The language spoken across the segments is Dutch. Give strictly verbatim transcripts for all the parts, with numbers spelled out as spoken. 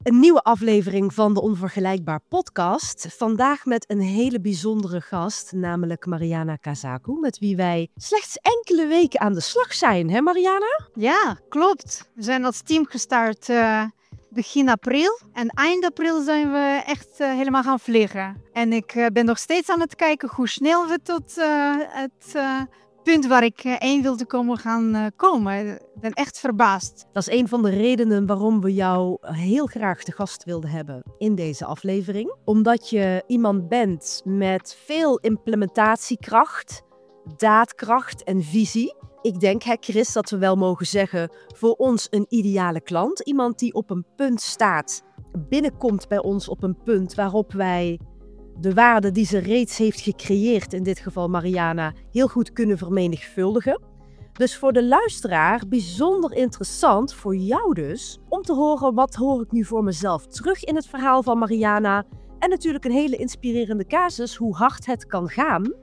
Een nieuwe aflevering van de Onvergelijkbaar podcast. Vandaag met een hele bijzondere gast, namelijk Mariana Kazaku, met wie wij slechts enkele weken aan de slag zijn. Hè Mariana? Ja, klopt. We zijn als team gestart uh, begin april. En eind april zijn we echt uh, helemaal gaan vliegen. En ik uh, ben nog steeds aan het kijken hoe snel we tot uh, het... Uh, punt waar ik één wilde komen gaan uh, komen. Ik ben echt verbaasd. Dat is een van de redenen waarom we jou heel graag te gast wilden hebben in deze aflevering. Omdat je iemand bent met veel implementatiekracht, daadkracht en visie. Ik denk, hè, Chris, dat we wel mogen zeggen, voor ons een ideale klant. Iemand die op een punt staat, binnenkomt bij ons op een punt waarop wij de waarde die ze reeds heeft gecreëerd, in dit geval Mariana, heel goed kunnen vermenigvuldigen. Dus voor de luisteraar bijzonder interessant, voor jou dus, om te horen wat hoor ik nu voor mezelf terug in het verhaal van Mariana. En natuurlijk een hele inspirerende casus, hoe hard het kan gaan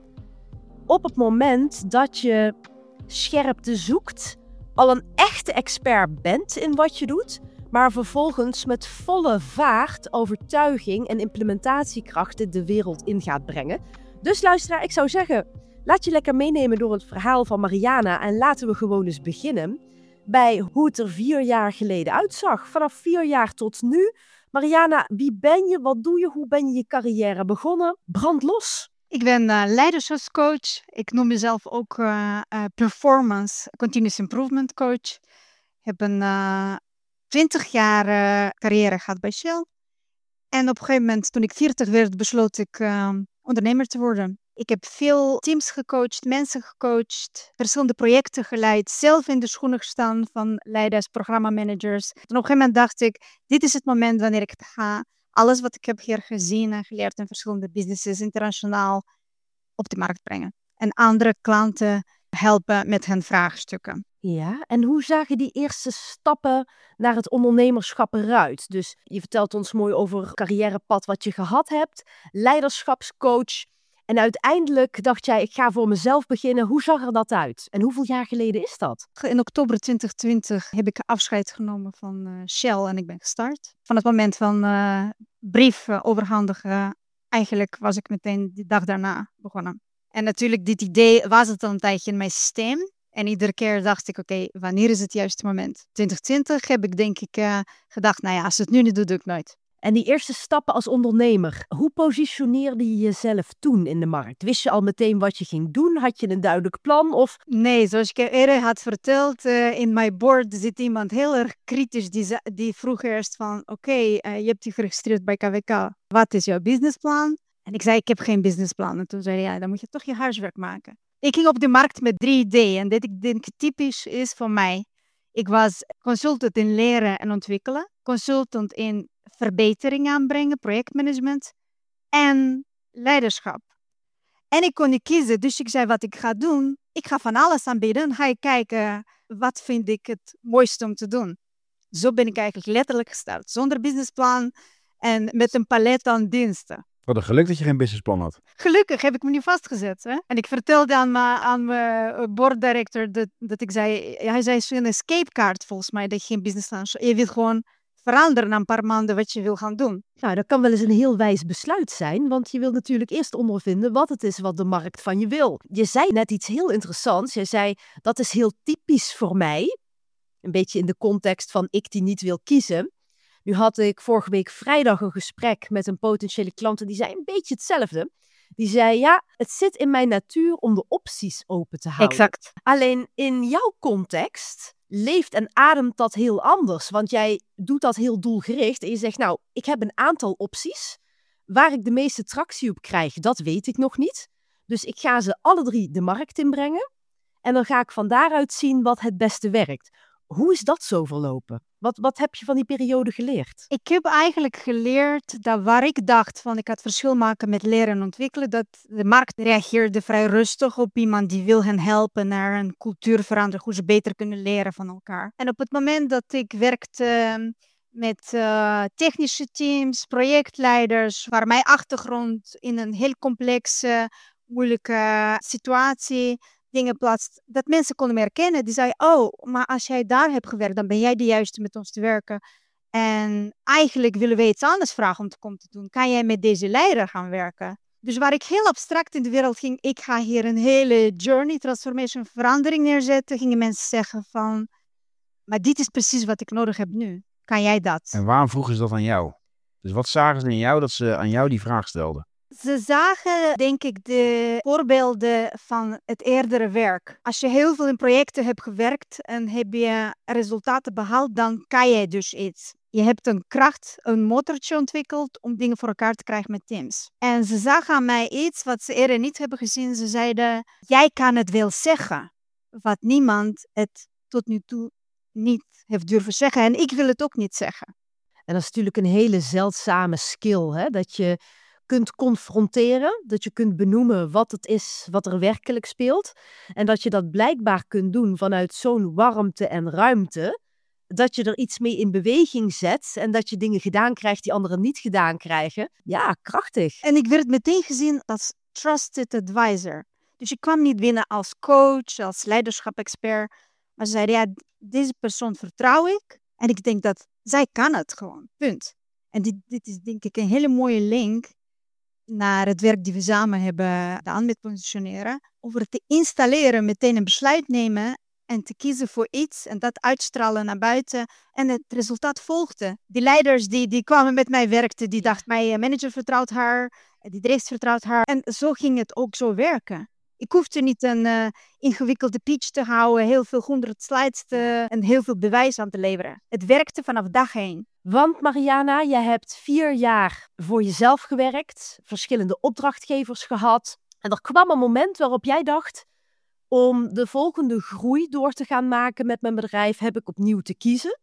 op het moment dat je scherpte zoekt, al een echte expert bent in wat je doet, maar vervolgens met volle vaart, overtuiging en implementatiekracht dit de wereld in gaat brengen. Dus luisteraar, ik zou zeggen, laat je lekker meenemen door het verhaal van Mariana en laten we gewoon eens beginnen bij hoe het er vier jaar geleden uitzag. Vanaf vier jaar tot nu. Mariana, wie ben je? Wat doe je? Hoe ben je je carrière begonnen? Brand los! Ik ben uh, leiderschapscoach. Ik noem mezelf ook uh, uh, performance continuous improvement coach. Ik heb een uh, twintig jaar uh, carrière gehad bij Shell. En op een gegeven moment, toen ik veertig werd, besloot ik uh, ondernemer te worden. Ik heb veel teams gecoacht, mensen gecoacht, verschillende projecten geleid, zelf in de schoenen gestaan van leiders, programmamanagers. En op een gegeven moment dacht ik, dit is het moment wanneer ik het ga. Alles wat ik heb hier gezien en geleerd in verschillende businesses, internationaal, op de markt brengen. En andere klanten helpen met hun vraagstukken. Ja, en hoe zagen die eerste stappen naar het ondernemerschap eruit? Dus je vertelt ons mooi over het carrièrepad wat je gehad hebt, leiderschapscoach. En uiteindelijk dacht jij, ik ga voor mezelf beginnen. Hoe zag er dat uit? En hoeveel jaar geleden is dat? In oktober twintig twintig heb ik afscheid genomen van uh, Shell en ik ben gestart. Van het moment van uh, brief uh, overhandigen, eigenlijk was ik meteen die dag daarna begonnen. En natuurlijk, dit idee was het al een tijdje in mijn systeem. En iedere keer dacht ik, oké, okay, wanneer is het juiste moment? twintig twintig heb ik denk ik uh, gedacht, nou ja, als het nu niet doe, doe ik nooit. En die eerste stappen als ondernemer, hoe positioneerde je jezelf toen in de markt? Wist je al meteen wat je ging doen? Had je een duidelijk plan? Of... Nee, zoals ik eerder had verteld, uh, in mijn board zit iemand heel erg kritisch. Die, die vroeg eerst van, oké, okay, uh, je hebt je geregistreerd bij K W K. Wat is jouw businessplan? En ik zei, ik heb geen businessplan. En toen zei hij, ja, dan moet je toch je huiswerk maken. Ik ging op de markt met drie ideeën. En dit ik denk typisch is voor mij. Ik was consultant in leren en ontwikkelen. Consultant in verbetering aanbrengen, projectmanagement en leiderschap. En ik kon niet kiezen, dus ik zei wat ik ga doen. Ik ga van alles aanbieden. Ga ik kijken, wat vind ik het mooiste om te doen. Zo ben ik eigenlijk letterlijk gestart. Zonder businessplan en met een palet aan diensten. Wat een geluk dat je geen businessplan had. Gelukkig heb ik me nu vastgezet. Hè? En ik vertelde aan mijn, aan mijn boarddirector dat, dat ik zei... Hij zei, zo'n escape card volgens mij, dat je geen businessplan... Je wilt gewoon veranderen na een paar maanden wat je wil gaan doen. Nou, dat kan wel eens een heel wijs besluit zijn, want je wil natuurlijk eerst ondervinden wat het is wat de markt van je wil. Je zei net iets heel interessants. Je zei, dat is heel typisch voor mij. Een beetje in de context van ik die niet wil kiezen. Nu had ik vorige week vrijdag een gesprek met een potentiële klant en die zei een beetje hetzelfde. Die zei, ja, het zit in mijn natuur om de opties open te houden. Exact. Alleen in jouw context leeft en ademt dat heel anders. Want jij doet dat heel doelgericht en je zegt, nou, ik heb een aantal opties. Waar ik de meeste tractie op krijg, dat weet ik nog niet. Dus ik ga ze alle drie de markt inbrengen. En dan ga ik van daaruit zien wat het beste werkt. Hoe is dat zo verlopen? Wat, wat heb je van die periode geleerd? Ik heb eigenlijk geleerd dat waar ik dacht van ik had verschil maken met leren en ontwikkelen, dat de markt reageerde vrij rustig op iemand die wil hen helpen naar een cultuur veranderen, hoe ze beter kunnen leren van elkaar. En op het moment dat ik werkte uh, met uh, technische teams, projectleiders, waar mijn achtergrond in een heel complexe, moeilijke situatie dingen plaatst, dat mensen konden me herkennen. Die zeiden, oh, maar als jij daar hebt gewerkt, dan ben jij de juiste met ons te werken. En eigenlijk willen we iets anders vragen om te komen te doen. Kan jij met deze leider gaan werken? Dus waar ik heel abstract in de wereld ging, ik ga hier een hele journey, transformation, verandering neerzetten, gingen mensen zeggen van, maar dit is precies wat ik nodig heb nu. Kan jij dat? En waarom vroegen ze dat aan jou? Dus wat zagen ze in jou dat ze aan jou die vraag stelden? Ze zagen, denk ik, de voorbeelden van het eerdere werk. Als je heel veel in projecten hebt gewerkt en heb je resultaten behaald, dan kan jij dus iets. Je hebt een kracht, een motortje ontwikkeld om dingen voor elkaar te krijgen met teams. En ze zagen aan mij iets wat ze eerder niet hebben gezien. Ze zeiden, jij kan het wel zeggen, wat niemand het tot nu toe niet heeft durven zeggen. En ik wil het ook niet zeggen. En dat is natuurlijk een hele zeldzame skill, hè? Dat je kunt confronteren, dat je kunt benoemen wat het is wat er werkelijk speelt. En dat je dat blijkbaar kunt doen vanuit zo'n warmte en ruimte, dat je er iets mee in beweging zet en dat je dingen gedaan krijgt die anderen niet gedaan krijgen. Ja, krachtig. En ik werd meteen gezien als trusted advisor. Dus ik kwam niet binnen als coach, als leiderschap-expert. Maar ze zeiden, ja, deze persoon vertrouw ik. En ik denk dat zij kan het gewoon. Punt. En dit, dit is denk ik een hele mooie link naar het werk die we samen hebben gedaan met positioneren. Over te installeren, meteen een besluit nemen en te kiezen voor iets en dat uitstralen naar buiten. En het resultaat volgde. Die leiders die, die kwamen met mij werkten, die dachten, mijn manager vertrouwt haar, die dreef vertrouwt haar. En zo ging het ook zo werken. Ik hoefde niet een uh, ingewikkelde pitch te houden, heel veel honderd slides te, en heel veel bewijs aan te leveren. Het werkte vanaf dag één. Want Mariana, je hebt vier jaar voor jezelf gewerkt, verschillende opdrachtgevers gehad. En er kwam een moment waarop jij dacht, om de volgende groei door te gaan maken met mijn bedrijf, heb ik opnieuw te kiezen.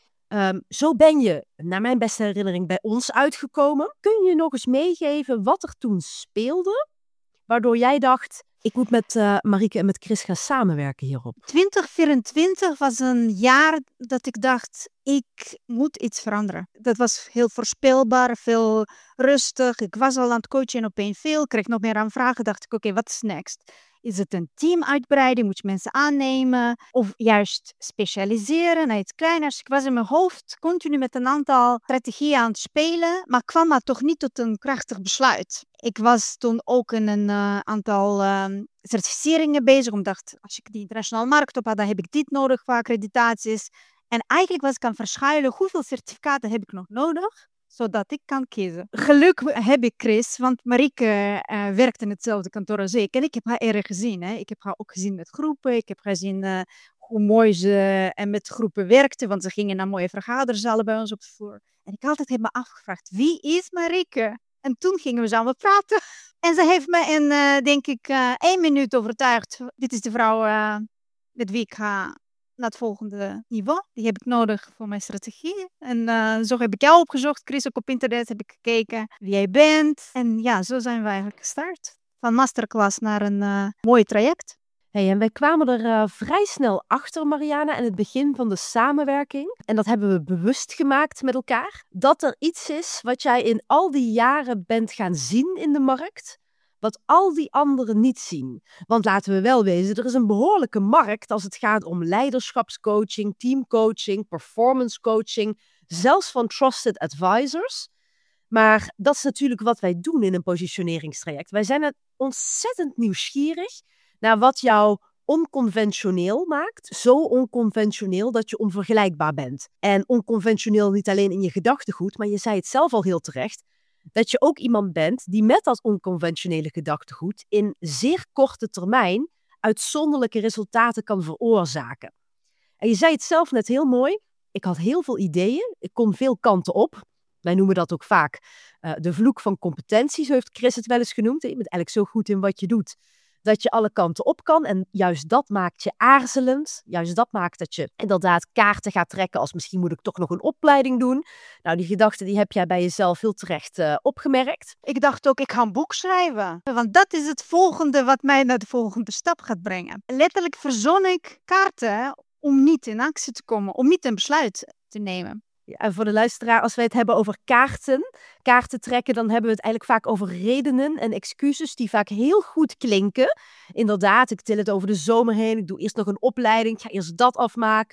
Um, zo ben je, naar mijn beste herinnering, bij ons uitgekomen. Kun je nog eens meegeven wat er toen speelde, waardoor jij dacht, ik moet met uh, Marieke en met Chris gaan samenwerken hierop? twintig vierentwintig was een jaar dat ik dacht, ik moet iets veranderen. Dat was heel voorspelbaar, veel rustig. Ik was al aan het coachen en opeens veel. Ik kreeg nog meer aanvragen. Dacht ik, oké, okay, wat is next? Is het een teamuitbreiding? Moet je mensen aannemen? Of juist specialiseren naar iets kleiners? Ik was in mijn hoofd continu met een aantal strategieën aan het spelen, maar kwam maar toch niet tot een krachtig besluit. Ik was toen ook in een uh, aantal uh, certificeringen bezig, omdat dacht, als ik die internationale markt op had, dan heb ik dit nodig qua accreditaties. En eigenlijk was ik aan het verschuilen, hoeveel certificaten heb ik nog nodig, zodat ik kan kiezen. Geluk heb ik Chris, want Marieke uh, werkt in hetzelfde kantoor als ik. En ik heb haar eerder gezien. Hè. Ik heb haar ook gezien met groepen. Ik heb gezien uh, hoe mooi ze uh, met groepen werkte, want ze gingen naar mooie vergaderzalen bij ons op de vloer. En ik altijd heb me afgevraagd, wie is Marieke? En toen gingen we samen praten. En ze heeft me in, uh, denk ik, uh, één minuut overtuigd. Dit is de vrouw uh, met wie ik ga naar het volgende niveau. Die heb ik nodig voor mijn strategie. En uh, zo heb ik jou opgezocht. Chris, ook op internet heb ik gekeken wie jij bent. En ja, zo zijn we eigenlijk gestart. Van masterclass naar een uh, mooi traject. Hey, en wij kwamen er uh, vrij snel achter, Mariana, in het begin van de samenwerking. En dat hebben we bewust gemaakt met elkaar. Dat er iets is wat jij in al die jaren bent gaan zien in de markt, wat al die anderen niet zien. Want laten we wel wezen, er is een behoorlijke markt als het gaat om leiderschapscoaching, teamcoaching, performance coaching, zelfs van trusted advisors. Maar dat is natuurlijk wat wij doen in een positioneringstraject. Wij zijn ontzettend nieuwsgierig naar wat jou onconventioneel maakt. Zo onconventioneel dat je onvergelijkbaar bent. En onconventioneel niet alleen in je gedachtegoed, maar je zei het zelf al heel terecht, dat je ook iemand bent die met dat onconventionele gedachtegoed in zeer korte termijn uitzonderlijke resultaten kan veroorzaken. En je zei het zelf net heel mooi. Ik had heel veel ideeën. Ik kon veel kanten op. Wij noemen dat ook vaak uh, de vloek van competentie, zo heeft Chris het wel eens genoemd. Je bent eigenlijk zo goed in wat je doet, dat je alle kanten op kan. En juist dat maakt je aarzelend. Juist dat maakt dat je inderdaad kaarten gaat trekken als misschien moet ik toch nog een opleiding doen. Nou, die gedachte die heb jij bij jezelf heel terecht uh, opgemerkt. Ik dacht ook, ik ga een boek schrijven. Want dat is het volgende wat mij naar de volgende stap gaat brengen. Letterlijk verzon ik kaarten om niet in actie te komen, om niet een besluit te nemen. Ja, en voor de luisteraar, als wij het hebben over kaarten, kaarten trekken, dan hebben we het eigenlijk vaak over redenen en excuses die vaak heel goed klinken. Inderdaad, ik til het over de zomer heen, ik doe eerst nog een opleiding, ik ga eerst dat afmaken.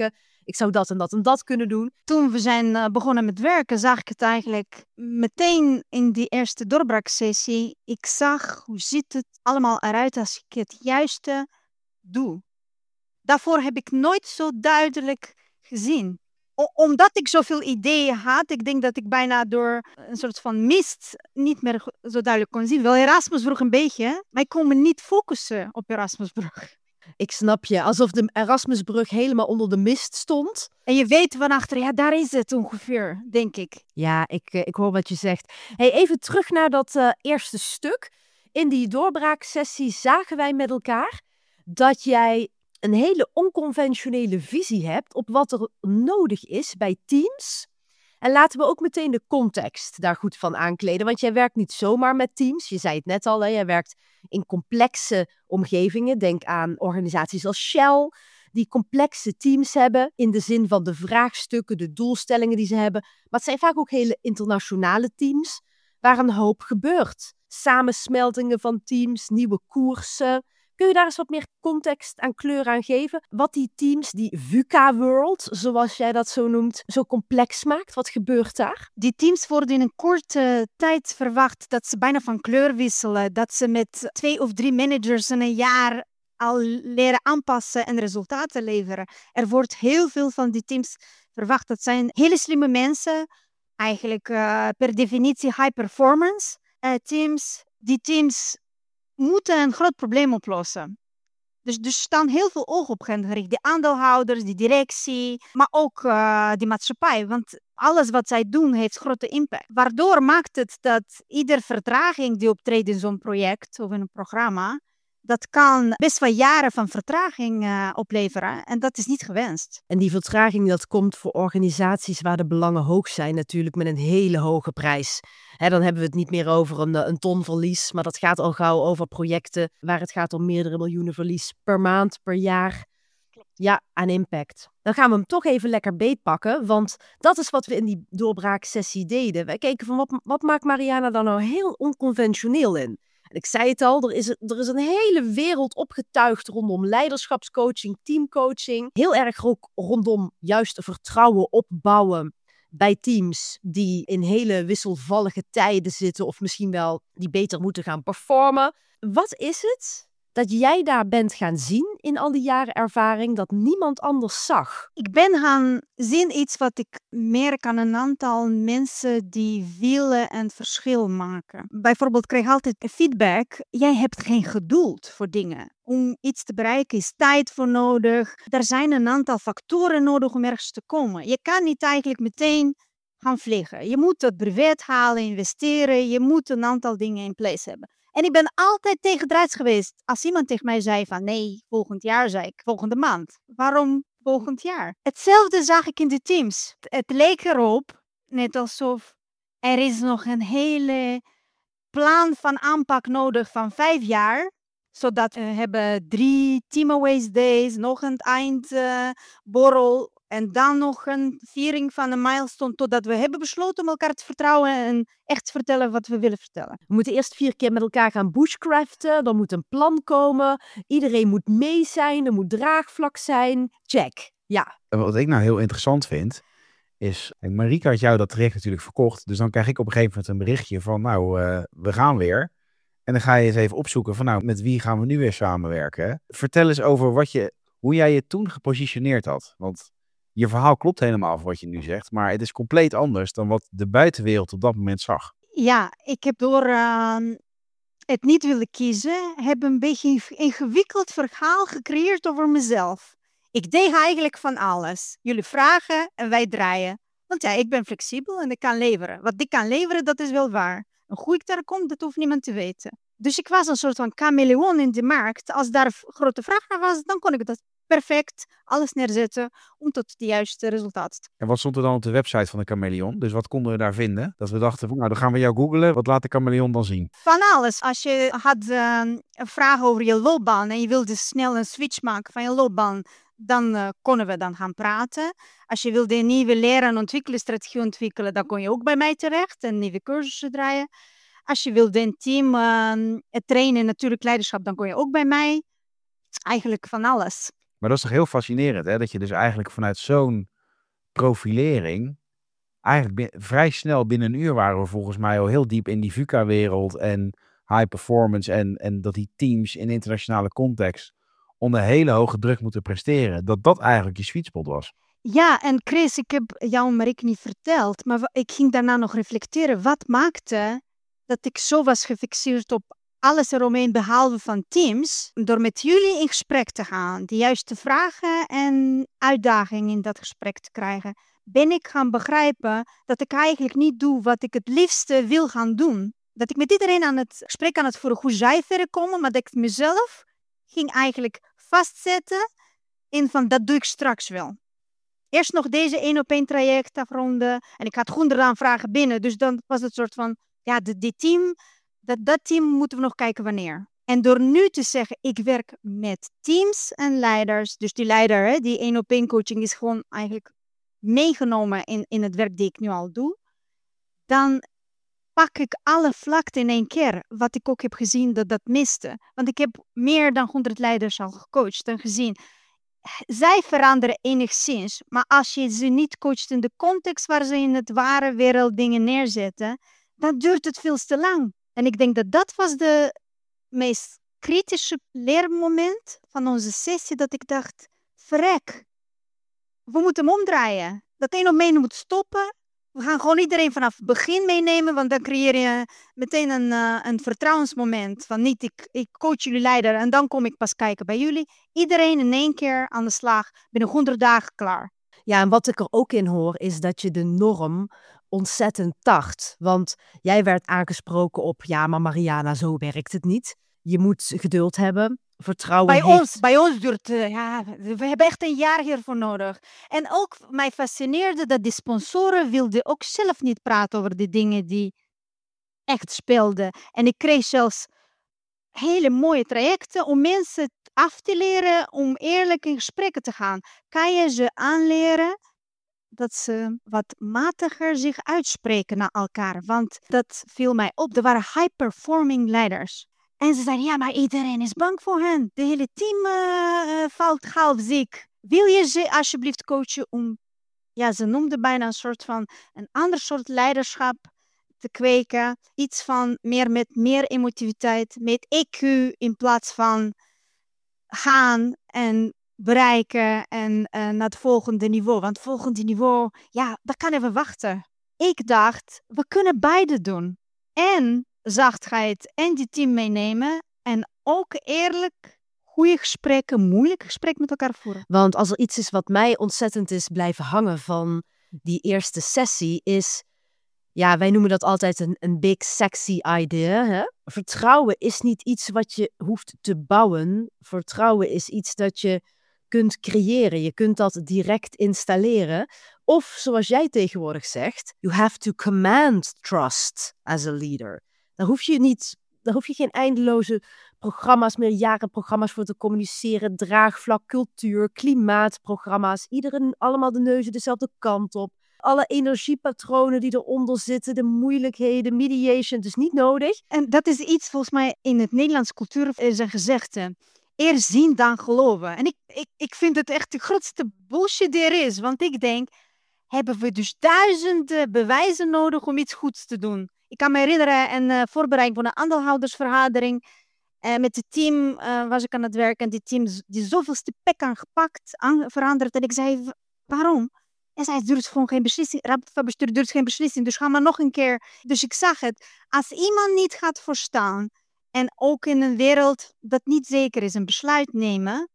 ik zou dat en dat en dat kunnen doen. Toen we zijn uh, begonnen met werken, zag ik het eigenlijk meteen in die eerste doorbraaksessie. Ik zag hoe ziet het allemaal eruit als ik het juiste doe. Daarvoor heb ik nooit zo duidelijk gezien. O- omdat ik zoveel ideeën had, ik denk dat ik bijna door een soort van mist niet meer go- zo duidelijk kon zien. Wel Erasmusbrug een beetje, maar ik kon me niet focussen op Erasmusbrug. Ik snap je, alsof de Erasmusbrug helemaal onder de mist stond. En je weet van achter, ja, daar is het ongeveer, denk ik. Ja, ik, ik hoor wat je zegt. Hey, even terug naar dat uh, eerste stuk. In die doorbraaksessie zagen wij met elkaar dat jij een hele onconventionele visie hebt op wat er nodig is bij teams. En laten we ook meteen de context daar goed van aankleden. Want jij werkt niet zomaar met teams. Je zei het net al, hè? Jij werkt in complexe omgevingen. Denk aan organisaties als Shell, die complexe teams hebben in de zin van de vraagstukken, de doelstellingen die ze hebben. Maar het zijn vaak ook hele internationale teams waar een hoop gebeurt. Samensmeltingen van teams, nieuwe koersen. Kun je daar eens wat meer context en kleur aan geven? Wat die teams, die VUCA-world, zoals jij dat zo noemt, zo complex maakt? Wat gebeurt daar? Die teams worden in een korte tijd verwacht dat ze bijna van kleur wisselen. Dat ze met twee of drie managers in een jaar al leren aanpassen en resultaten leveren. Er wordt heel veel van die teams verwacht. Dat zijn hele slimme mensen, eigenlijk uh, per definitie high performance uh, teams. Die teams moeten een groot probleem oplossen. Dus er staan heel veel ogen op hen gericht. De aandeelhouders, de directie, maar ook uh, de maatschappij. Want alles wat zij doen heeft grote impact. Waardoor maakt het dat iedere vertraging die optreedt in zo'n project of in een programma, dat kan best wel jaren van vertraging uh, opleveren. En dat is niet gewenst. En die vertraging dat komt voor organisaties waar de belangen hoog zijn natuurlijk met een hele hoge prijs. He, dan hebben we het niet meer over een, een ton verlies, maar dat gaat al gauw over projecten waar het gaat om meerdere miljoenen verlies per maand, per jaar. Ja, aan impact. Dan gaan we hem toch even lekker beetpakken, want dat is wat we in die doorbraaksessie deden. Wij keken van wat, wat maakt Mariana dan nou heel onconventioneel in? En ik zei het al, er is, er is een hele wereld opgetuigd rondom leiderschapscoaching, teamcoaching. Heel erg ook rondom juist vertrouwen opbouwen bij teams die in hele wisselvallige tijden zitten of misschien wel die beter moeten gaan performen. Wat is het dat jij daar bent gaan zien in al die jaren ervaring dat niemand anders zag? Ik ben gaan zien iets wat ik merk aan een aantal mensen die willen een verschil maken. Bijvoorbeeld kreeg ik altijd feedback. Jij hebt geen geduld voor dingen. Om iets te bereiken is tijd voor nodig. Er zijn een aantal factoren nodig om ergens te komen. Je kan niet eigenlijk meteen gaan vliegen. Je moet het brevet halen, investeren. Je moet een aantal dingen in place hebben. En ik ben altijd tegendraads geweest. Als iemand tegen mij zei van nee, volgend jaar, zei ik volgende maand. Waarom volgend jaar? Hetzelfde zag ik in de teams. Het leek erop, net alsof er is nog een hele plan van aanpak nodig van vijf jaar. Zodat we hebben drie team aways days, nog een eindborrel. Uh, En dan nog een viering van een milestone totdat we hebben besloten om elkaar te vertrouwen en echt te vertellen wat we willen vertellen. We moeten eerst vier keer met elkaar gaan bushcraften. Er moet een plan komen. Iedereen moet mee zijn. Er moet draagvlak zijn. Check. Ja. Wat ik nou heel interessant vind, is... Marieke had jou dat traject natuurlijk verkocht. Dus dan krijg ik op een gegeven moment een berichtje van... Nou, uh, we gaan weer. En dan ga je eens even opzoeken van... Nou, met wie gaan we nu weer samenwerken? Vertel eens over wat je, hoe jij je toen gepositioneerd had. Want... Je verhaal klopt helemaal voor wat je nu zegt, maar het is compleet anders dan wat de buitenwereld op dat moment zag. Ja, ik heb door uh, het niet willen kiezen, heb een beetje een ingewikkeld verhaal gecreëerd over mezelf. Ik deed eigenlijk van alles. Jullie vragen en wij draaien. Want ja, ik ben flexibel en ik kan leveren. Wat ik kan leveren, dat is wel waar. En hoe ik daar kom, dat hoeft niemand te weten. Dus ik was een soort van chameleon in de markt. Als daar grote vraag naar was, dan kon ik dat perfect alles neerzetten om tot het juiste resultaat te komen. En wat stond er dan op de website van de Chameleon? Dus wat konden we daar vinden? Dat we dachten, nou dan gaan we jou googlen. Wat laat de Chameleon dan zien? Van alles. Als je had uh, een vraag over je loopbaan en je wilde snel een switch maken van je loopbaan, dan uh, konden we dan gaan praten. Als je wilde een nieuwe leren en ontwikkelen, strategie ontwikkelen, dan kon je ook bij mij terecht en nieuwe cursussen draaien. Als je wilde een team uh, trainen, natuurlijk leiderschap, dan kon je ook bij mij. Eigenlijk van alles. Maar dat is toch heel fascinerend, hè? Dat je dus eigenlijk vanuit zo'n profilering, eigenlijk bin- vrij snel binnen een uur waren we volgens mij al heel diep in die VUCA-wereld en high performance en, en dat die teams in internationale context onder hele hoge druk moeten presteren. Dat dat eigenlijk je sweet spot was. Ja, en Chris, ik heb jou Marik niet verteld, maar wa- ik ging daarna nog reflecteren. Wat maakte dat ik zo was gefixeerd op alles eromheen behalve van Teams? Door met jullie in gesprek te gaan, de juiste vragen en uitdagingen in dat gesprek te krijgen, ben ik gaan begrijpen dat ik eigenlijk niet doe wat ik het liefste wil gaan doen. Dat ik met iedereen aan het gesprek aan het voeren hoe zij verder komen, maar dat ik mezelf ging eigenlijk vastzetten in van dat doe ik straks wel. Eerst nog deze één op één traject afronden. En ik had honderd aanvragen binnen. Dus dan was het soort van, ja, de, die team, dat, dat team moeten we nog kijken wanneer. En door nu te zeggen, ik werk met teams en leiders. Dus die leider, hè, die één op één coaching is gewoon eigenlijk meegenomen in, in het werk die ik nu al doe. Dan pak ik alle vlakten in één keer. Wat ik ook heb gezien dat dat miste. Want ik heb meer dan honderd leiders al gecoacht en gezien. Zij veranderen enigszins, maar als je ze niet coacht in de context waar ze in het ware wereld dingen neerzetten, dan duurt het veel te lang. En ik denk dat dat was de meest kritische leermoment van onze sessie, dat ik dacht, verrek, we moeten hem omdraaien. Dat één op één moet stoppen. We gaan gewoon iedereen vanaf het begin meenemen, want dan creëer je meteen een, uh, een vertrouwensmoment. Van niet, ik, ik coach jullie leider en dan kom ik pas kijken bij jullie. Iedereen in één keer aan de slag, binnen honderd dagen klaar. Ja, en wat ik er ook in hoor, is dat je de norm ontzettend tart. Want jij werd aangesproken op, ja, maar Mariana, zo werkt het niet. Je moet geduld hebben, vertrouwen Bij heeft... ons, bij ons duurt, uh, ja, we hebben echt een jaar hiervoor nodig. En ook mij fascineerde dat die sponsoren wilden ook zelf niet praten over de dingen die echt speelden. En ik kreeg zelfs hele mooie trajecten om mensen af te leren om eerlijk in gesprekken te gaan. Kan je ze aanleren dat ze wat matiger zich uitspreken naar elkaar? Want dat viel mij op. Er waren high-performing leiders. En ze zeiden, ja, maar iedereen is bang voor hen. De hele team uh, uh, valt half ziek. Wil je ze alsjeblieft coachen om, ja, ze noemden bijna een soort van een ander soort leiderschap te kweken. Iets van meer met meer emotiviteit, met E Q in plaats van gaan en bereiken en uh, naar het volgende niveau. Want het volgende niveau, ja, dat kan even wachten. Ik dacht, we kunnen beide doen. En zachtheid en die team meenemen en ook eerlijk goede gesprekken, moeilijke gesprekken met elkaar voeren. Want als er iets is wat mij ontzettend is blijven hangen van die eerste sessie is, ja, wij noemen dat altijd een, een big sexy idea. Hè? Vertrouwen is niet iets wat je hoeft te bouwen. Vertrouwen is iets dat je kunt creëren. Je kunt dat direct installeren. Of, zoals jij tegenwoordig zegt, you have to command trust as a leader. Daar hoef je niet, daar hoef je geen eindeloze programma's, meerjarenprogramma's voor te communiceren. Draagvlak, cultuur, klimaatprogramma's. Iedereen allemaal de neuzen dezelfde kant op. Alle energiepatronen die eronder zitten, de moeilijkheden, mediation, dus niet nodig. En dat is iets volgens mij in het Nederlandse cultuur is een gezegde. Eerst zien dan geloven. En ik, ik, ik vind het echt de grootste bullshit die er is. Want ik denk, hebben we dus duizenden bewijzen nodig om iets goeds te doen. Ik kan me herinneren een uh, voorbereiding voor een aandeelhoudersvergadering. Uh, met het team uh, was ik aan het werken. En die team die zoveelste pek aangepakt, aan, veranderd. En ik zei, waarom? En zij duurt gewoon geen beslissing. Raad van bestuur duurt geen beslissing. Dus ga maar nog een keer. Dus ik zag het. Als iemand niet gaat verstaan. En ook in een wereld dat niet zeker is, een besluit nemen.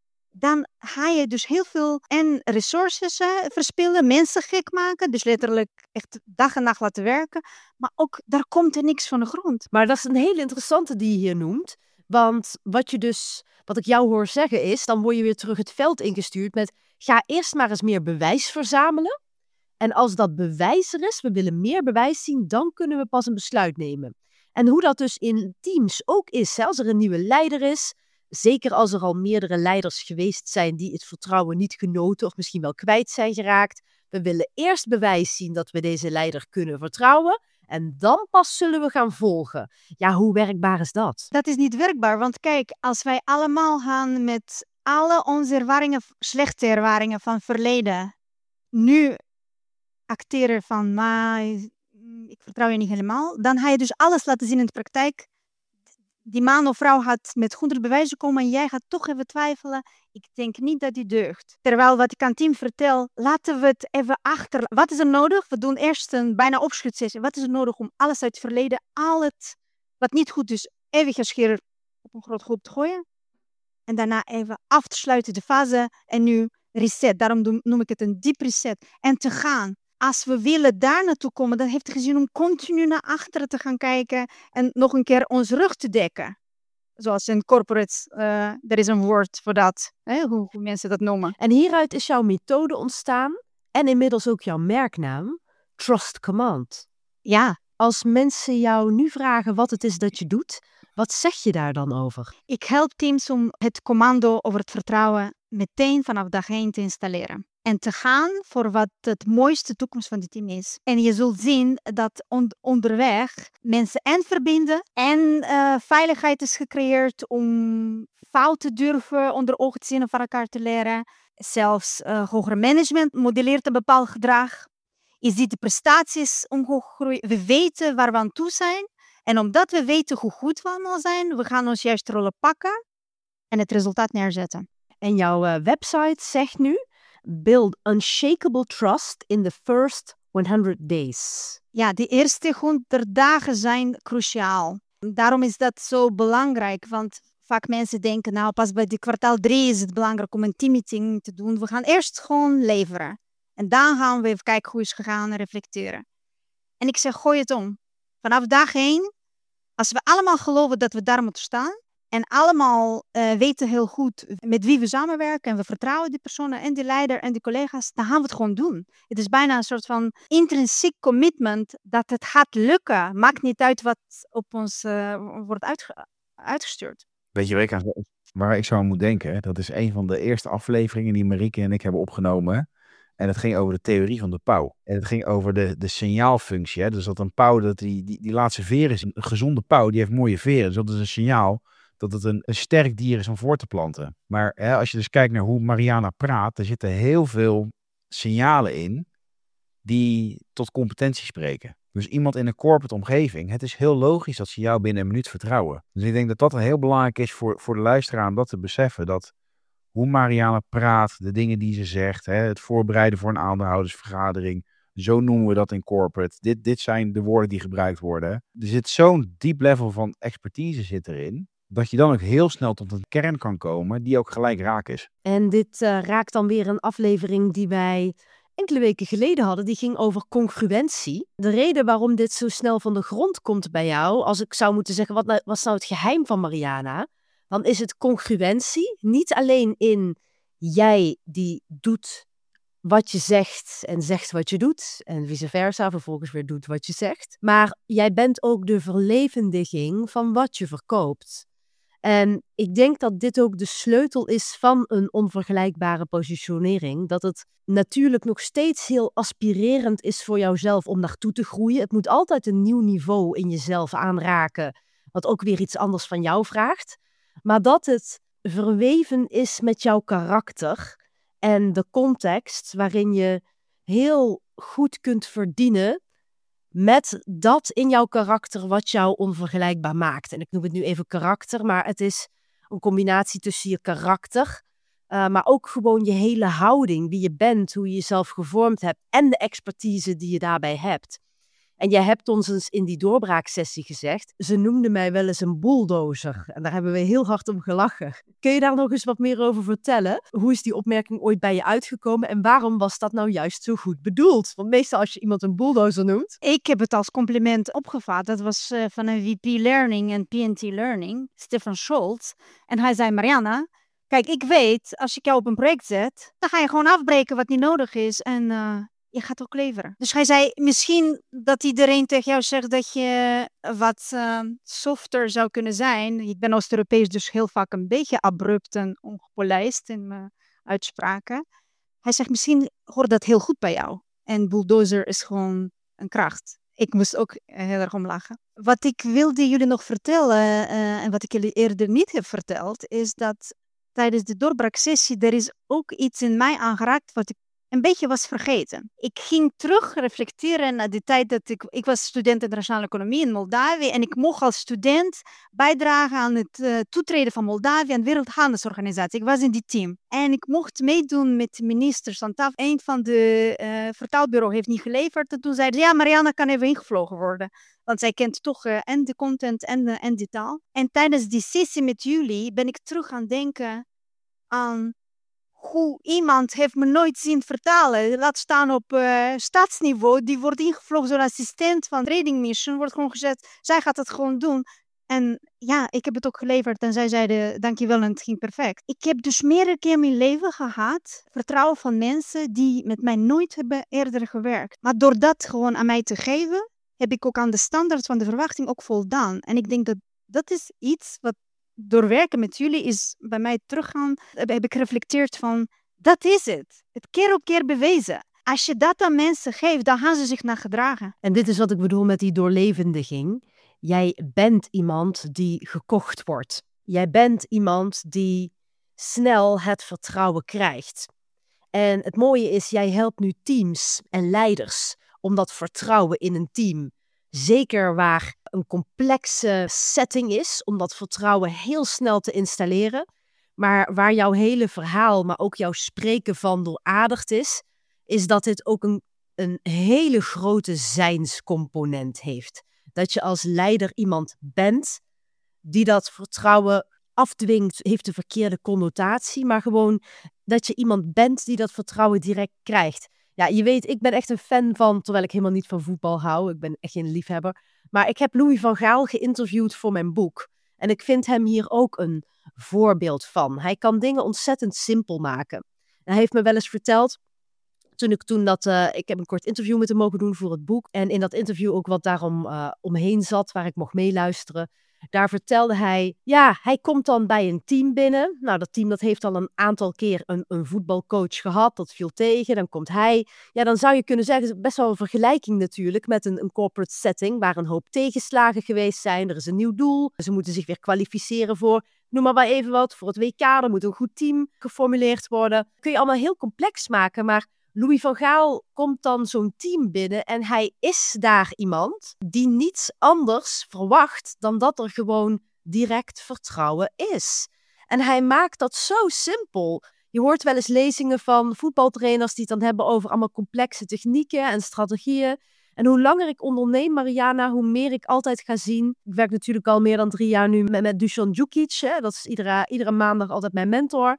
Dan ga je dus heel veel en resources uh, verspillen. Mensen gek maken. Dus letterlijk echt dag en nacht laten werken. Maar ook, daar komt er niks van de grond. Maar dat is een hele interessante die je hier noemt. Want wat je dus, wat ik jou hoor zeggen is, dan word je weer terug het veld ingestuurd met, ga eerst maar eens meer bewijs verzamelen. En als dat bewijs er is, we willen meer bewijs zien, dan kunnen we pas een besluit nemen. En hoe dat dus in teams ook is, hè, als er een nieuwe leider is, zeker als er al meerdere leiders geweest zijn die het vertrouwen niet genoten of misschien wel kwijt zijn geraakt. We willen eerst bewijs zien dat we deze leider kunnen vertrouwen. En dan pas zullen we gaan volgen. Ja, hoe werkbaar is dat? Dat is niet werkbaar, want kijk, als wij allemaal gaan met alle onze ervaringen, slechte ervaringen van het verleden, nu acteren van, maar ik vertrouw je niet helemaal. Dan ga je dus alles laten zien in de praktijk. Die man of vrouw gaat met honderd bewijzen komen en jij gaat toch even twijfelen. Ik denk niet dat die deugt. Terwijl wat ik aan het team vertel, laten we het even achter. Wat is er nodig? We doen eerst een bijna opschudsessie. Wat is er nodig om alles uit het verleden, al het wat niet goed is, even gescheren op een groot groep te gooien. En daarna even af te sluiten de fase en nu reset. Daarom noem ik het een diep reset. En te gaan. Als we willen daar naartoe komen, dan heeft het geen zin om continu naar achteren te gaan kijken en nog een keer ons rug te dekken. Zoals in corporate, uh, er is een woord voor dat, hè, hoe, hoe mensen dat noemen. En hieruit is jouw methode ontstaan en inmiddels ook jouw merknaam, Trust Command. Ja. Als mensen jou nu vragen wat het is dat je doet, wat zeg je daar dan over? Ik help teams om het commando over het vertrouwen meteen vanaf dag één te installeren. En te gaan voor wat het mooiste toekomst van het team is. En je zult zien dat on- onderweg mensen en verbinden en uh, veiligheid is gecreëerd om fouten durven onder ogen te zien en van elkaar te leren. Zelfs uh, hoger management modelleert een bepaald gedrag. Je ziet de prestaties omhoog groeien. We weten waar we aan toe zijn. En omdat we weten hoe goed we allemaal zijn, we gaan ons juist rollen pakken en het resultaat neerzetten. En jouw uh, website zegt nu, build unshakable trust in the first honderd days. Ja, die eerste honderd dagen zijn cruciaal. Daarom is dat zo belangrijk, want vaak mensen denken, nou pas bij die kwartaal drie is het belangrijk om een teammeeting te doen. We gaan eerst gewoon leveren. En dan gaan we even kijken hoe is het gegaan en reflecteren. En ik zeg, gooi het om. Vanaf dag één, als we allemaal geloven dat we daar moeten staan en allemaal uh, weten heel goed met wie we samenwerken en we vertrouwen die personen en die leider en die collega's, dan gaan we het gewoon doen. Het is bijna een soort van intrinsiek commitment dat het gaat lukken. Maakt niet uit wat op ons uh, wordt uitge- uitgestuurd. Weet je waar ik, aan, waar ik zo aan moet denken? Dat is een van de eerste afleveringen die Marieke en ik hebben opgenomen. En het ging over de theorie van de pauw. En het ging over de, de signaalfunctie. Hè? Dus dat een pauw, dat die, die, die laat zijn veren is. Een gezonde pauw, die heeft mooie veren. Dus dat is een signaal dat het een, een sterk dier is om voor te planten. Maar hè, als je dus kijkt naar hoe Mariana praat, er zitten heel veel signalen in die tot competentie spreken. Dus iemand in een corporate omgeving, het is heel logisch dat ze jou binnen een minuut vertrouwen. Dus ik denk dat dat heel belangrijk is voor, voor de luisteraar om dat te beseffen. Dat hoe Mariana praat, de dingen die ze zegt, hè, het voorbereiden voor een aandeelhoudersvergadering. Zo noemen we dat in corporate. Dit, dit zijn de woorden die gebruikt worden. Er zit zo'n diep level van expertise zit erin, dat je dan ook heel snel tot een kern kan komen die ook gelijk raak is. En dit uh, raakt dan weer een aflevering die wij enkele weken geleden hadden. Die ging over congruentie. De reden waarom dit zo snel van de grond komt bij jou, als ik zou moeten zeggen, wat nou, was nou het geheim van Mariana? Dan is het congruentie, niet alleen in jij die doet wat je zegt en zegt wat je doet en vice versa, vervolgens weer doet wat je zegt. Maar jij bent ook de verlevendiging van wat je verkoopt. En ik denk dat dit ook de sleutel is van een onvergelijkbare positionering. Dat het natuurlijk nog steeds heel aspirerend is voor jouzelf om naartoe te groeien. Het moet altijd een nieuw niveau in jezelf aanraken, wat ook weer iets anders van jou vraagt. Maar dat het verweven is met jouw karakter en de context waarin je heel goed kunt verdienen met dat in jouw karakter wat jou onvergelijkbaar maakt. En ik noem het nu even karakter, maar het is een combinatie tussen je karakter, uh, maar ook gewoon je hele houding, wie je bent, hoe je jezelf gevormd hebt en de expertise die je daarbij hebt. En jij hebt ons eens in die doorbraaksessie gezegd, ze noemde mij wel eens een bulldozer. En daar hebben we heel hard om gelachen. Kun je daar nog eens wat meer over vertellen? Hoe is die opmerking ooit bij je uitgekomen en waarom was dat nou juist zo goed bedoeld? Want meestal als je iemand een bulldozer noemt... Ik heb het als compliment opgevat. Dat was uh, van een V P Learning en P en T Learning, Stefan Scholz. En hij zei, Mariana, kijk, ik weet, als ik jou op een project zet, dan ga je gewoon afbreken wat niet nodig is en... Uh, je gaat ook leveren. Dus hij zei, misschien dat iedereen tegen jou zegt dat je wat uh, softer zou kunnen zijn. Ik ben Oost-Europees dus heel vaak een beetje abrupt en ongepolijst in mijn uitspraken. Hij zegt, misschien hoort dat heel goed bij jou. En bulldozer is gewoon een kracht. Ik moest ook heel erg om lachen. Wat ik wilde jullie nog vertellen, uh, en wat ik jullie eerder niet heb verteld, is dat tijdens de doorbraaksessie, er is ook iets in mij aangeraakt wat ik een beetje was vergeten. Ik ging terug reflecteren naar de tijd dat ik... Ik was student internationale economie in Moldavië en ik mocht als student bijdragen aan het uh, toetreden van Moldavië aan de Wereldhandelsorganisatie. Ik was in die team. En ik mocht meedoen met de ministers aan tafel. Een van de uh, vertaalbureau heeft niet geleverd. En toen zeiden ze, ja, Mariana kan even ingevlogen worden. Want zij kent toch uh, en de content en de, en de taal. En tijdens die sessie met jullie ben ik terug gaan denken aan hoe iemand heeft me nooit zien vertalen. Laat staan op uh, staatsniveau. Die wordt ingevlogen door een assistent van Trading Mission. Wordt gewoon gezegd, zij gaat het gewoon doen. En ja, ik heb het ook geleverd. En zij zeiden, dankjewel en het ging perfect. Ik heb dus meerdere keer in mijn leven gehad. Vertrouwen van mensen die met mij nooit hebben eerder gewerkt. Maar door dat gewoon aan mij te geven, heb ik ook aan de standaard van de verwachting ook voldaan. En ik denk dat dat is iets wat door werken met jullie is bij mij teruggaan, heb ik gereflecteerd van, dat is het. Het keer op keer bewezen. Als je dat aan mensen geeft, dan gaan ze zich naar gedragen. En dit is wat ik bedoel met die doorlevendiging. Jij bent iemand die gekocht wordt. Jij bent iemand die snel het vertrouwen krijgt. En het mooie is, jij helpt nu teams en leiders om dat vertrouwen in een team, zeker waar een complexe setting is, om dat vertrouwen heel snel te installeren, maar waar jouw hele verhaal, maar ook jouw spreken van dooradigd is, is dat dit ook een, een hele grote zijnscomponent heeft. Dat je als leider iemand bent die dat vertrouwen afdwingt, heeft de verkeerde connotatie, maar gewoon dat je iemand bent die dat vertrouwen direct krijgt. Ja, je weet, ik ben echt een fan van, terwijl ik helemaal niet van voetbal hou, ik ben echt geen liefhebber, maar ik heb Louis van Gaal geïnterviewd voor mijn boek. En ik vind hem hier ook een voorbeeld van. Hij kan dingen ontzettend simpel maken. Hij heeft me wel eens verteld, toen ik toen dat, uh, ik heb een kort interview met hem mogen doen voor het boek. En in dat interview ook wat daarom uh, omheen zat, waar ik mocht meeluisteren. Daar vertelde hij, ja, hij komt dan bij een team binnen. Nou, dat team dat heeft al een aantal keer een, een voetbalcoach gehad. Dat viel tegen. Dan komt hij. Ja, dan zou je kunnen zeggen, het is best wel een vergelijking natuurlijk met een, een corporate setting waar een hoop tegenslagen geweest zijn. Er is een nieuw doel. Ze moeten zich weer kwalificeren voor, noem maar, maar even wat, voor het W K. Er moet een goed team geformuleerd worden. Kun je allemaal heel complex maken, maar Louis van Gaal komt dan zo'n team binnen en hij is daar iemand die niets anders verwacht dan dat er gewoon direct vertrouwen is. En hij maakt dat zo simpel. Je hoort wel eens lezingen van voetbaltrainers die het dan hebben over allemaal complexe technieken en strategieën. En hoe langer ik onderneem, Mariana, hoe meer ik altijd ga zien. Ik werk natuurlijk al meer dan drie jaar nu met, met Dusan Djukic. Hè? Dat is iedere, iedere maandag altijd mijn mentor.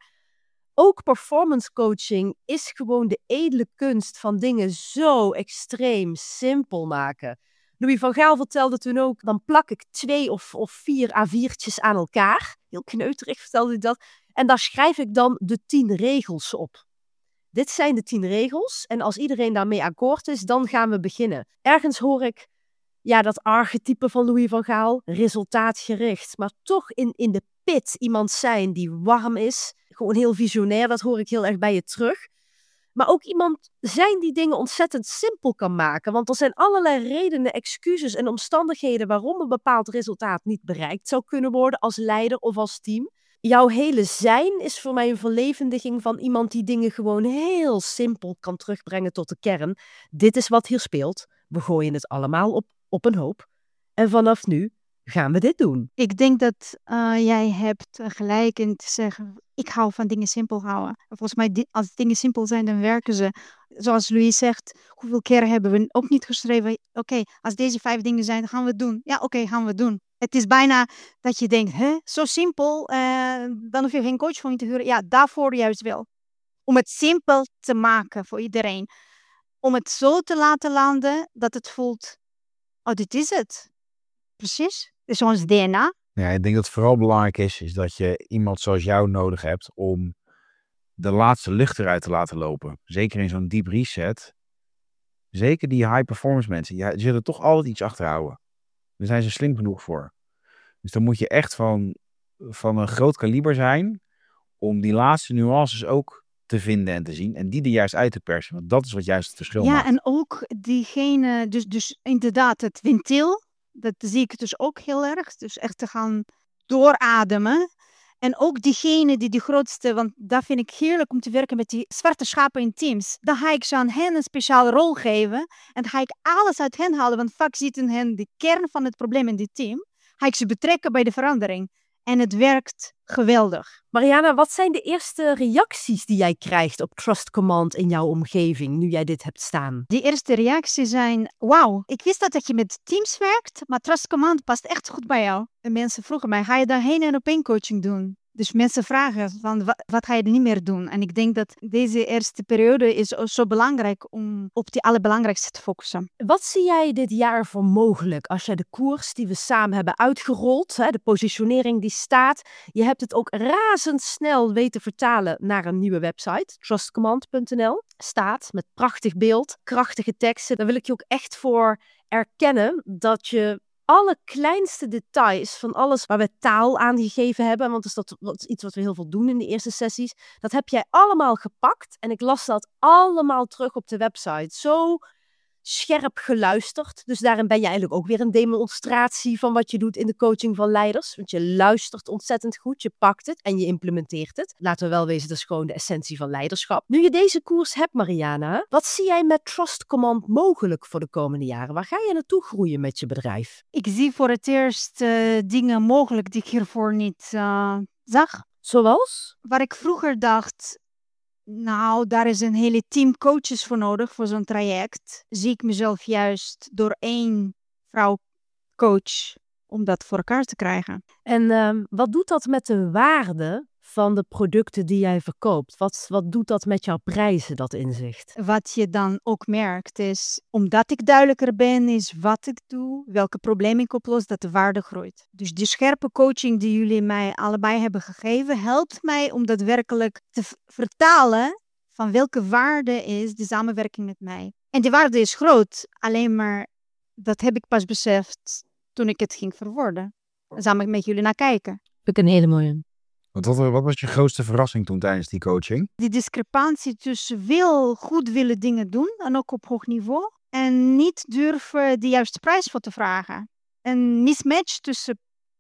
Ook performance coaching is gewoon de edele kunst van dingen zo extreem simpel maken. Louis van Gaal vertelde toen ook, dan plak ik twee of, of vier A viertjes aan elkaar. Heel kneuterig vertelde hij dat. En daar schrijf ik dan de tien regels op. Dit zijn de tien regels. En als iedereen daarmee akkoord is, dan gaan we beginnen. Ergens hoor ik, ja, dat archetype van Louis van Gaal, resultaatgericht. Maar toch in, in de pit iemand zijn die warm is. Gewoon heel visionair, dat hoor ik heel erg bij je terug. Maar ook iemand zijn die dingen ontzettend simpel kan maken. Want er zijn allerlei redenen, excuses en omstandigheden waarom een bepaald resultaat niet bereikt zou kunnen worden als leider of als team. Jouw hele zijn is voor mij een verlevendiging van iemand die dingen gewoon heel simpel kan terugbrengen tot de kern. Dit is wat hier speelt. We gooien het allemaal op, op een hoop. En vanaf nu gaan we dit doen. Ik denk dat uh, jij hebt gelijk in te zeggen, ik hou van dingen simpel houden. Volgens mij, di- als dingen simpel zijn, dan werken ze. Zoals Louis zegt, hoeveel keer hebben we ook niet geschreven, oké, okay, als deze vijf dingen zijn, dan gaan we het doen. Ja, oké, okay, gaan we het doen. Het is bijna dat je denkt, hè, zo simpel, uh, dan hoef je geen coach voor je te huren. Ja, daarvoor juist wel. Om het simpel te maken voor iedereen. Om het zo te laten landen, dat het voelt, oh, dit is het. Precies. Het is ons D N A. Ja, ik denk dat het vooral belangrijk is, is dat je iemand zoals jou nodig hebt om de laatste lucht eruit te laten lopen. Zeker in zo'n deep reset. Zeker die high performance mensen. Ja, die zullen toch altijd iets achterhouden. Daar zijn ze slim genoeg voor. Dus dan moet je echt van, van een groot kaliber zijn om die laatste nuances ook te vinden en te zien. En die er juist uit te persen. Want dat is wat juist het verschil ja, maakt. Ja, en ook diegene, dus, dus inderdaad het ventiel. Dat zie ik dus ook heel erg. Dus echt te gaan doorademen. En ook diegene die de grootste, want dat vind ik heerlijk om te werken met die zwarte schapen in teams. Dan ga ik ze aan hen een speciale rol geven en dan ga ik alles uit hen halen, want vaak zitten hen de kern van het probleem in dit team. Ga ik ze betrekken bij de verandering. En het werkt geweldig. Mariana, wat zijn de eerste reacties die jij krijgt op Trust Command in jouw omgeving, nu jij dit hebt staan? Die eerste reacties zijn, wauw, ik wist dat je met teams werkt, maar Trust Command past echt goed bij jou. En mensen vroegen mij, ga je daar heen en op één coaching doen? Dus mensen vragen, van, wat, wat ga je er niet meer doen? En ik denk dat deze eerste periode is zo belangrijk om op die allerbelangrijkste te focussen. Wat zie jij dit jaar voor mogelijk als jij de koers die we samen hebben uitgerold, hè, de positionering die staat, je hebt het ook razendsnel weten vertalen naar een nieuwe website, trust command punt n l, staat met prachtig beeld, krachtige teksten. Daar wil ik je ook echt voor erkennen dat je alle kleinste details van alles waar we taal aan gegeven hebben, want is dat, dat is iets wat we heel veel doen in de eerste sessies, dat heb jij allemaal gepakt en ik las dat allemaal terug op de website. Zo scherp geluisterd. Dus daarin ben je eigenlijk ook weer een demonstratie van wat je doet in de coaching van leiders. Want je luistert ontzettend goed, je pakt het en je implementeert het. Laten we wel wezen, dat is gewoon de essentie van leiderschap. Nu je deze koers hebt, Mariana, wat zie jij met Trust Command mogelijk voor de komende jaren? Waar ga je naartoe groeien met je bedrijf? Ik zie voor het eerst uh, dingen mogelijk die ik hiervoor niet uh, zag. Zoals? Waar ik vroeger dacht, nou, daar is een hele team coaches voor nodig voor zo'n traject. Zie ik mezelf juist door één vrouw coach om dat voor elkaar te krijgen. En uh, wat doet dat met de waarde van de producten die jij verkoopt? Wat, wat doet dat met jouw prijzen, dat inzicht? Wat je dan ook merkt is, omdat ik duidelijker ben, is wat ik doe, welke problemen ik oplos, dat de waarde groeit. Dus die scherpe coaching die jullie mij allebei hebben gegeven, helpt mij om daadwerkelijk te v- vertalen van welke waarde is de samenwerking met mij. En die waarde is groot, alleen maar dat heb ik pas beseft toen ik het ging verwoorden. Samen met jullie naar kijken. Vind ik een hele mooie. Wat, wat, wat was je grootste verrassing toen tijdens die coaching? Die discrepantie tussen wil goed willen dingen doen, en ook op hoog niveau, en niet durven de juiste prijs voor te vragen. Een mismatch tussen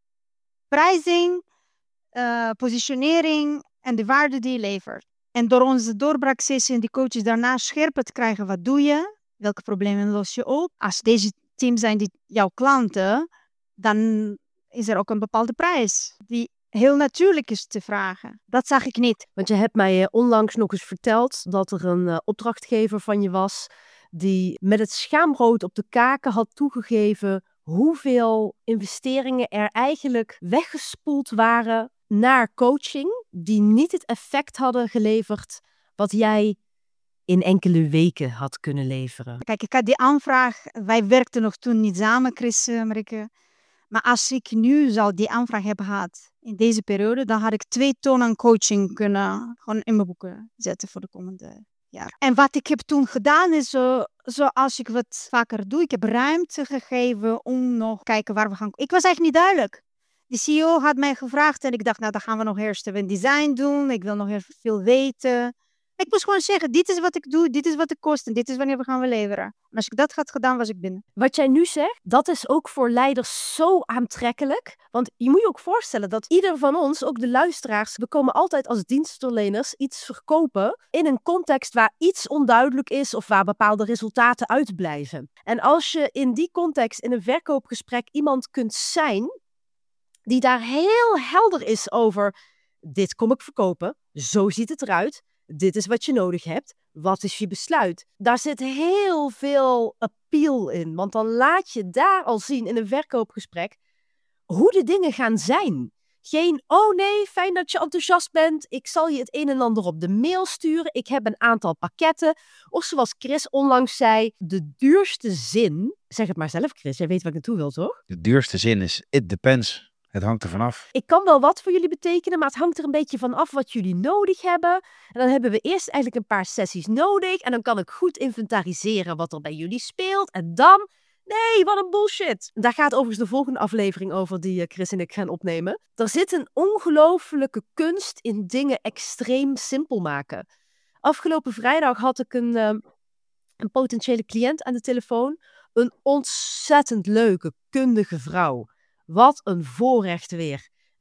prijzing, uh, positionering en de waarde die je levert. En door onze doorbraaksessie en die coaches daarna scherper te krijgen, wat doe je? Welke problemen los je op? Als deze team zijn die jouw klanten, dan is er ook een bepaalde prijs die heel natuurlijk is te vragen. Dat zag ik niet. Want je hebt mij onlangs nog eens verteld dat er een uh, opdrachtgever van je was die met het schaamrood op de kaken had toegegeven hoeveel investeringen er eigenlijk weggespoeld waren naar coaching die niet het effect hadden geleverd wat jij in enkele weken had kunnen leveren. Kijk, ik had die aanvraag, wij werkten nog toen niet samen, Chris, Marieke. Maar als ik nu zou die aanvraag hebben gehad in deze periode, dan had ik twee ton aan coaching kunnen gewoon in mijn boeken zetten voor de komende jaren. En wat ik heb toen gedaan is, zo, zoals ik wat vaker doe, ik heb ruimte gegeven om nog te kijken waar we gaan. Ik was eigenlijk niet duidelijk. De C E O had mij gevraagd en ik dacht, nou dan gaan we nog eerst een design doen. Ik wil nog heel veel weten. Ik moest gewoon zeggen, dit is wat ik doe, dit is wat het kost en dit is wanneer we gaan we leveren. En als ik dat had gedaan, was ik binnen. Wat jij nu zegt, dat is ook voor leiders zo aantrekkelijk. Want je moet je ook voorstellen dat ieder van ons, ook de luisteraars, we komen altijd als dienstverleners iets verkopen in een context waar iets onduidelijk is of waar bepaalde resultaten uitblijven. En als je in die context in een verkoopgesprek iemand kunt zijn die daar heel helder is over, dit kom ik verkopen, zo ziet het eruit. Dit is wat je nodig hebt. Wat is je besluit? Daar zit heel veel appeal in. Want dan laat je daar al zien in een verkoopgesprek hoe de dingen gaan zijn. Geen, oh nee, fijn dat je enthousiast bent. Ik zal je het een en ander op de mail sturen. Ik heb een aantal pakketten. Of zoals Chris onlangs zei, de duurste zin. Zeg het maar zelf, Chris. Jij weet waar ik naartoe wil, toch? De duurste zin is, it depends. Het hangt er vanaf. Ik kan wel wat voor jullie betekenen, maar het hangt er een beetje van af wat jullie nodig hebben. En dan hebben we eerst eigenlijk een paar sessies nodig. En dan kan ik goed inventariseren wat er bij jullie speelt. En dan, nee, wat een bullshit. Daar gaat overigens de volgende aflevering over die Chris en ik gaan opnemen. Er zit een ongelofelijke kunst in dingen extreem simpel maken. Afgelopen vrijdag had ik een, uh, een potentiële cliënt aan de telefoon. Een ontzettend leuke, kundige vrouw. Wat een voorrecht weer.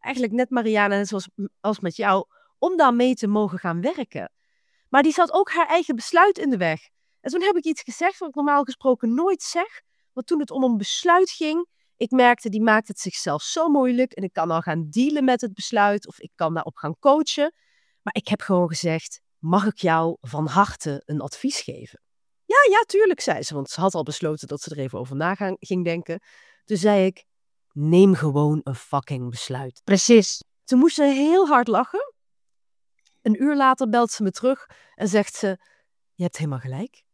eigenlijk net Mariana, net zoals als met jou, om daarmee te mogen gaan werken. Maar die zat ook haar eigen besluit in de weg. En toen heb ik iets gezegd wat ik normaal gesproken nooit zeg. Want toen het om een besluit ging, ik merkte, die maakt het zichzelf zo moeilijk. En ik kan al gaan dealen met het besluit of ik kan daarop gaan coachen. Maar ik heb gewoon gezegd, mag ik jou van harte een advies geven? Ja, ja, tuurlijk, zei ze. Want ze had al besloten dat ze er even over na gaan, ging denken. Toen zei ik, neem gewoon een fucking besluit. Precies. Toen moest ze heel hard lachen. Een uur later belt ze me terug en zegt ze, je hebt helemaal gelijk.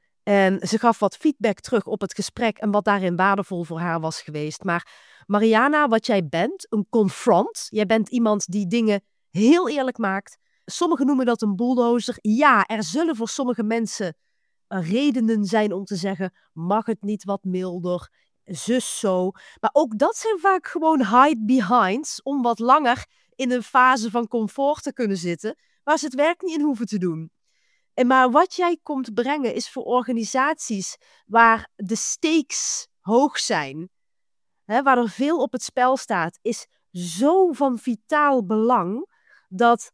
En ze gaf wat feedback terug op het gesprek en wat daarin waardevol voor haar was geweest. Maar Mariana, wat jij bent, een confront. Jij bent iemand die dingen heel eerlijk maakt. Sommigen noemen dat een bulldozer. Ja, er zullen voor sommige mensen redenen zijn om te zeggen, mag het niet wat milder, zus zo. Maar ook dat zijn vaak gewoon hide behinds om wat langer in een fase van comfort te kunnen zitten, waar ze het werk niet in hoeven te doen. En maar wat jij komt brengen is voor organisaties waar de stakes hoog zijn, hè, waar er veel op het spel staat, is zo van vitaal belang dat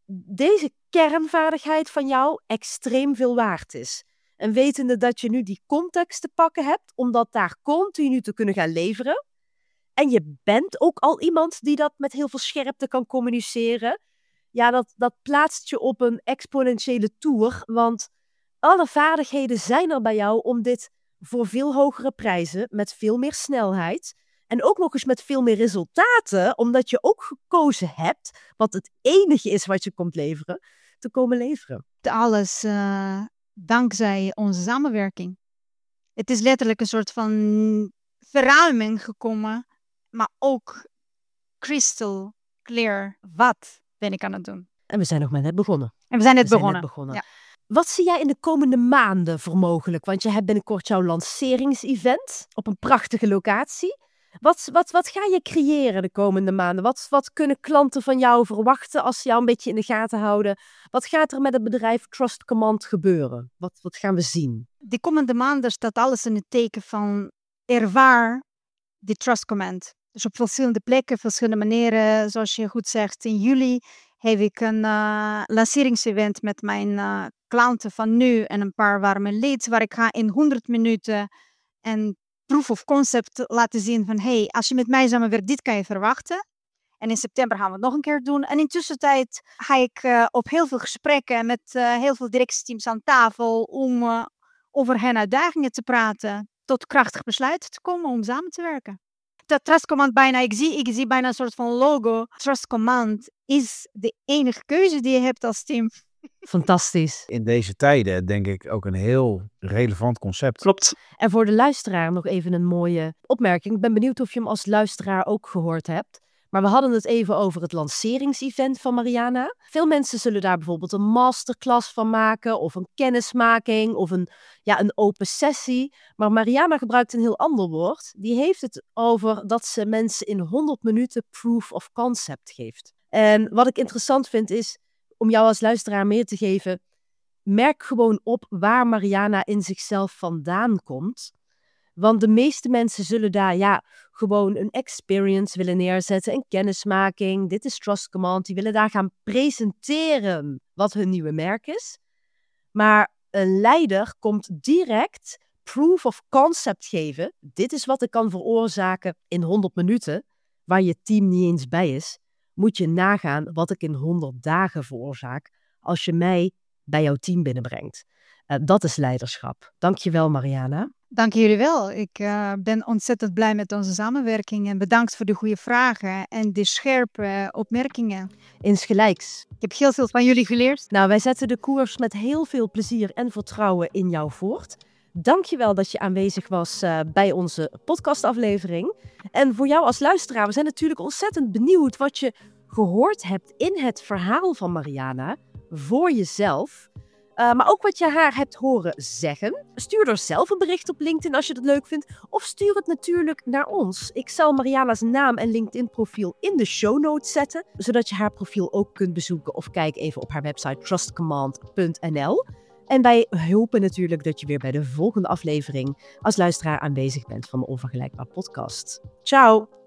deze kernvaardigheid van jou extreem veel waard is. En wetende dat je nu die context te pakken hebt, om dat daar continu te kunnen gaan leveren. En je bent ook al iemand die dat met heel veel scherpte kan communiceren. Ja, dat, dat plaatst je op een exponentiële toer. Want alle vaardigheden zijn er bij jou om dit voor veel hogere prijzen, met veel meer snelheid en ook nog eens met veel meer resultaten, omdat je ook gekozen hebt, wat het enige is wat je komt leveren, te komen leveren. Alles uh, dankzij onze samenwerking. Het is letterlijk een soort van verruiming gekomen, maar ook crystal clear. Wat ben ik aan het doen? En we zijn nog maar net begonnen. En we zijn net we zijn begonnen. Net begonnen. Ja. Wat zie jij in de komende maanden voor mogelijk? Want je hebt binnenkort jouw lanceringsevent op een prachtige locatie. Wat, wat, wat ga je creëren de komende maanden? Wat, wat kunnen klanten van jou verwachten als ze jou een beetje in de gaten houden? Wat gaat er met het bedrijf Trust Command gebeuren? Wat, wat gaan we zien? De komende maanden staat alles in het teken van ervaar die Trust Command. Dus op verschillende plekken, verschillende manieren. Zoals je goed zegt, in juli heb ik een uh, lanceringsevent met mijn uh, klanten van nu en een paar warme leads, waar ik ga in honderd minuten een proof of concept laten zien van hey, als je met mij samenwerkt, dit kan je verwachten. En in september gaan we het nog een keer doen. En in tussentijd ga ik uh, op heel veel gesprekken met uh, heel veel directieteams aan tafel om uh, over hun uitdagingen te praten, tot krachtig besluiten te komen om samen te werken. Dat Trust Command bijna, ik zie, ik zie bijna een soort van logo. Trust Command is de enige keuze die je hebt als team. Fantastisch. In deze tijden denk ik ook een heel relevant concept. Klopt. En voor de luisteraar nog even een mooie opmerking. Ik ben benieuwd of je hem als luisteraar ook gehoord hebt. Maar we hadden het even over het lanceringsevent van Mariana. Veel mensen zullen daar bijvoorbeeld een masterclass van maken, of een kennismaking, of een, ja, een open sessie. Maar Mariana gebruikt een heel ander woord. Die heeft het over dat ze mensen in honderd minuten proof of concept geeft. En wat ik interessant vind is, om jou als luisteraar meer te geven, merk gewoon op waar Mariana in zichzelf vandaan komt. Want de meeste mensen zullen daar ja, gewoon een experience willen neerzetten, een kennismaking. Dit is Trust Command. Die willen daar gaan presenteren wat hun nieuwe merk is. Maar een leider komt direct proof of concept geven. Dit is wat ik kan veroorzaken in honderd minuten, waar je team niet eens bij is. Moet je nagaan wat ik in honderd dagen veroorzaak als je mij bij jouw team binnenbrengt. Uh, dat is leiderschap. Dankjewel, Mariana. Dank jullie wel. Ik uh, ben ontzettend blij met onze samenwerking en bedankt voor de goede vragen en de scherpe opmerkingen. Insgelijks. Ik heb heel veel van jullie geleerd. Nou, wij zetten de koers met heel veel plezier en vertrouwen in jou voort. Dankjewel dat je aanwezig was uh, bij onze podcastaflevering. En voor jou als luisteraar, we zijn natuurlijk ontzettend benieuwd wat je gehoord hebt in het verhaal van Mariana voor jezelf. Uh, maar ook wat je haar hebt horen zeggen. Stuur er zelf een bericht op LinkedIn als je dat leuk vindt. Of stuur het natuurlijk naar ons. Ik zal Mariana's naam en LinkedIn profiel in de show notes zetten. Zodat je haar profiel ook kunt bezoeken. Of kijk even op haar website trust command punt n l. En wij hopen natuurlijk dat je weer bij de volgende aflevering als luisteraar aanwezig bent van de Onvergelijkbaar podcast. Ciao!